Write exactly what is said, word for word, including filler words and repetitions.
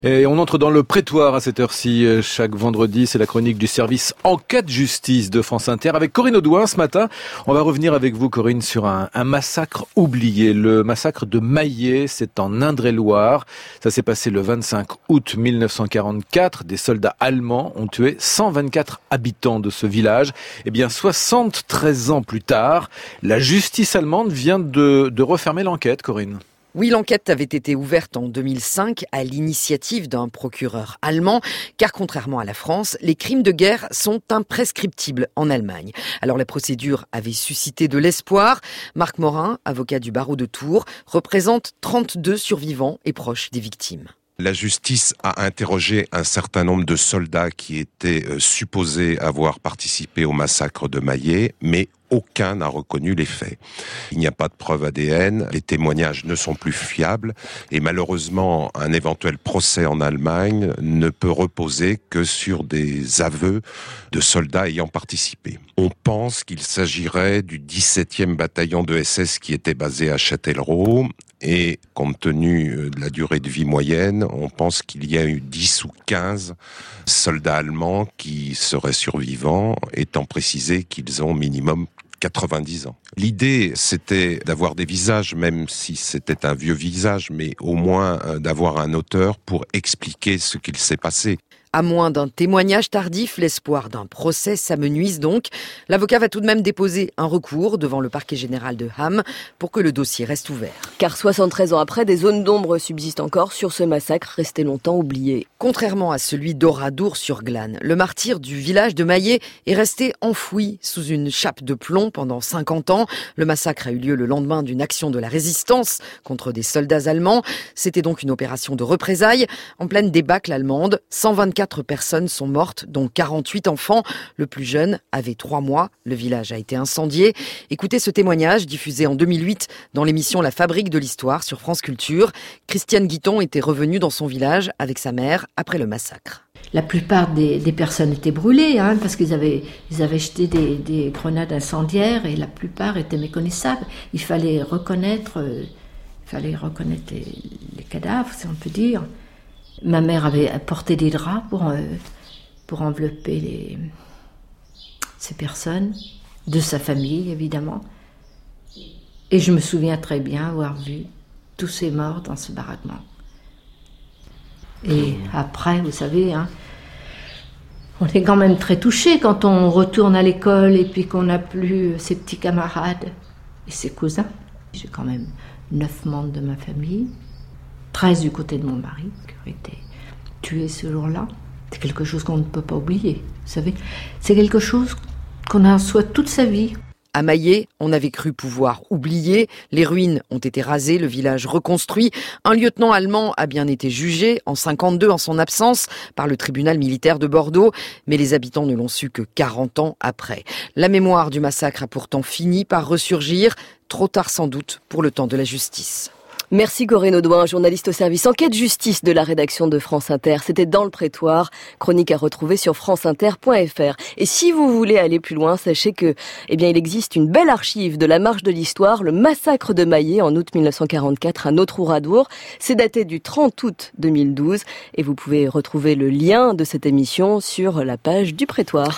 Et on entre dans le prétoire à cette heure-ci. Chaque vendredi, c'est la chronique du service Enquête Justice de France Inter. Avec Corinne Audouin, ce matin, on va revenir avec vous, Corinne, sur un, un massacre oublié. Le massacre de Maillé, c'est en Indre-et-Loire. Ça s'est passé le vingt-cinq août mille neuf cent quarante-quatre. Des soldats allemands ont tué cent vingt-quatre habitants de ce village. Eh bien, soixante-treize ans plus tard, la justice allemande vient de, de refermer l'enquête, Corinne. Oui, l'enquête avait été ouverte en deux mille cinq à l'initiative d'un procureur allemand, car contrairement à la France, les crimes de guerre sont imprescriptibles en Allemagne. Alors la procédure avait suscité de l'espoir. Marc Morin, avocat du barreau de Tours, représente trente-deux survivants et proches des victimes. La justice a interrogé un certain nombre de soldats qui étaient euh, supposés avoir participé au massacre de Maillé, mais aucun n'a reconnu les faits. Il n'y a pas de preuve A D N, les témoignages ne sont plus fiables et malheureusement, un éventuel procès en Allemagne ne peut reposer que sur des aveux de soldats ayant participé. On pense qu'il s'agirait du dix-septième bataillon de S S qui était basé à Châtellerault et compte tenu de la durée de vie moyenne, on pense qu'il y a eu dix ou quinze soldats allemands qui seraient survivants, étant précisé qu'ils ont minimum quatre-vingt-dix ans. L'idée, c'était d'avoir des visages, même si c'était un vieux visage, mais au moins d'avoir un auteur pour expliquer ce qu'il s'est passé. À moins d'un témoignage tardif, l'espoir d'un procès s'amenuise donc. L'avocat va tout de même déposer un recours devant le parquet général de Hamm pour que le dossier reste ouvert. Car soixante-treize ans après, des zones d'ombre subsistent encore sur ce massacre resté longtemps oublié. Contrairement à celui d'Oradour-sur-Glane, le martyr du village de Maillé est resté enfoui sous une chape de plomb pendant cinquante ans. Le massacre a eu lieu le lendemain d'une action de la résistance contre des soldats allemands. C'était donc une opération de représailles. En pleine débâcle allemande, cent vingt-quatre personnes sont mortes, dont quarante-huit enfants. Le plus jeune avait trois mois. Le village a été incendié. Écoutez ce témoignage diffusé en deux mille huit dans l'émission La Fabrique de l'Histoire sur France Culture. Christiane Guiton était revenue dans son village avec sa mère après le massacre. La plupart des, des personnes étaient brûlées, hein, parce qu'ils avaient, ils avaient jeté des, des grenades incendiaires et la plupart étaient méconnaissables. Il fallait reconnaître, euh, il fallait reconnaître les, les cadavres, si on peut dire. Ma mère avait porté des draps pour, euh, pour envelopper les, ces personnes, de sa famille évidemment. Et je me souviens très bien avoir vu tous ces morts dans ce baraquement. Et après, vous savez, hein, on est quand même très touchés quand on retourne à l'école et puis qu'on n'a plus ses petits camarades et ses cousins. J'ai quand même neuf membres de ma famille. treize du côté de mon mari, qui ont été tués ce jour-là. C'est quelque chose qu'on ne peut pas oublier, vous savez. C'est quelque chose qu'on a en soi toute sa vie. À Maillé, on avait cru pouvoir oublier. Les ruines ont été rasées, le village reconstruit. Un lieutenant allemand a bien été jugé en cinquante-deux en son absence par le tribunal militaire de Bordeaux. Mais les habitants ne l'ont su que quarante ans après. La mémoire du massacre a pourtant fini par ressurgir. Trop tard sans doute pour le temps de la justice. Merci Corinne Audouin, journaliste au service Enquête Justice de la rédaction de France Inter. C'était Dans le prétoire, chronique à retrouver sur franceinter point f r. Et si vous voulez aller plus loin, sachez que, eh bien, il existe une belle archive de la marche de l'histoire, le massacre de Maillé en août mille neuf cent quarante-quatre à Notre-Oradour. C'est daté du trente août deux mille douze et vous pouvez retrouver le lien de cette émission sur la page du prétoire.